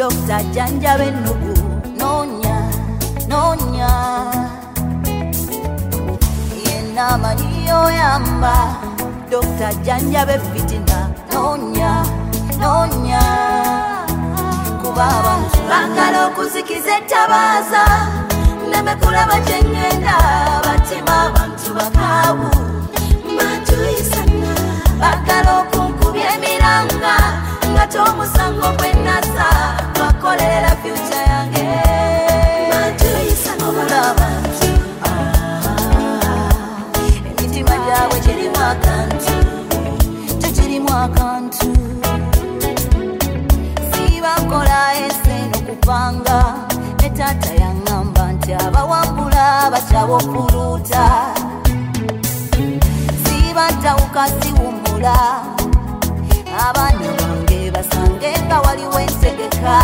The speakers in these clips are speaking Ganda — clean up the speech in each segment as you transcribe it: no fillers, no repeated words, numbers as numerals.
Dr. Janjabe Nugu nonya yena maniyo yamba Dr. Janjabe fitina nonya kubaba bakala okuzikiza etabaza nemekulaba kyengenda batima abantu bakabu matuyisana bakala okunkubya emiranga nga tomusango gwenasa bakolera future yange matuyisana abantu emitima gyabwe girimu akantu tekirimu akantu sibakola eseno kupanga ne taata yaŋŋamba nti abawangula bakyaba okuluuta sibatawuka siwummula abaana bange basange nga waliwo entegeka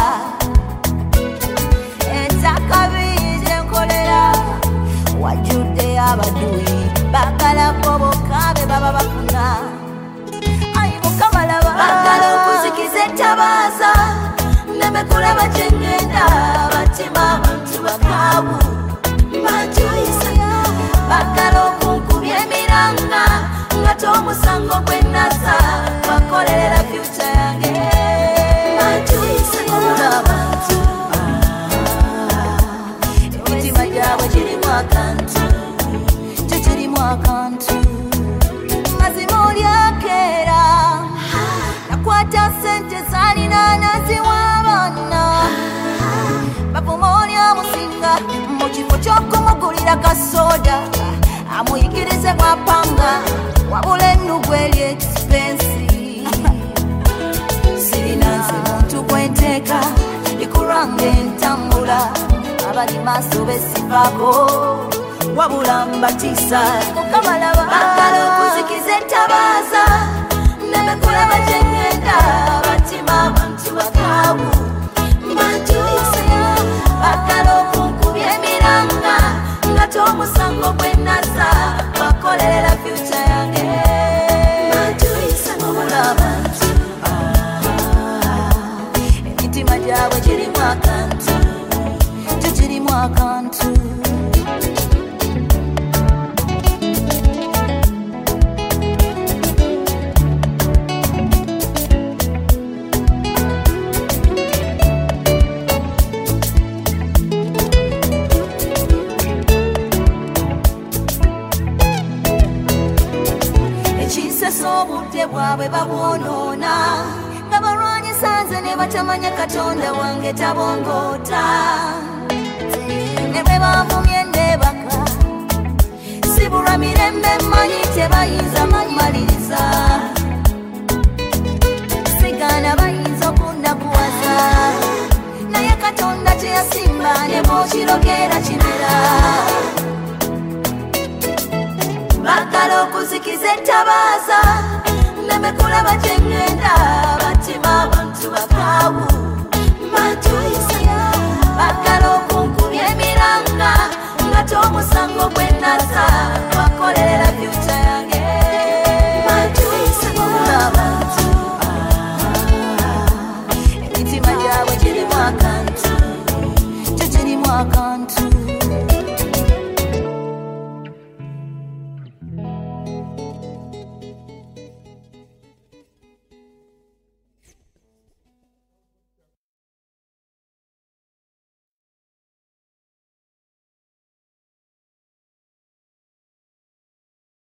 ettakabi gyenkolera wajjudde abaduyi bakalako bokabe baba bafuna bakala okuzikiza etabaza nemekulaba kyengenda batima abantu bakabu batuyisa bakala okunkubya emiranga nga tomusango gwenasa bakolera future yange batuyisa abantu emitima gyabwe girimu akantu tekirimu akantu mazima olyakeera nakwata sente zalina naziwa abaana bavuma olyamusinga mu kifo ky'okumugulira kasoda amuyigirize mwapanga wabula ennugu eri expensi sirina nze muntu gwenteeka likulwange entambula abali maaso besivaako wabula mbatiisa bakala okuzikiza etabaza nemekulaba kyengenda batima abantu bakabu batuyisa bakala okunkubya emiranga nga tomusango gwenasa bakolera future yange batuyisa abantu emitima gyabwe girimu akantu tekirimu akantu obudde bwabwe babwonoona nga balwanyisanze ne batamanya katonda wange tabongoota ne bwe bavumye ndebaka sibulwa mirembe mmanyi tebayinza mumaliriza sigana bayinza okunnakuwaza naye katonda teyasimba ne bwokirogera kimera bakala okuzikiza etabaza nemekulaba kyengenda batima abantu bakabu batuyisa bakala okunkubya emiranga nga tomusango gwenasa bakolera future yange batuyisa abantu emitima gyabwe girimu akantu tekirimu akantu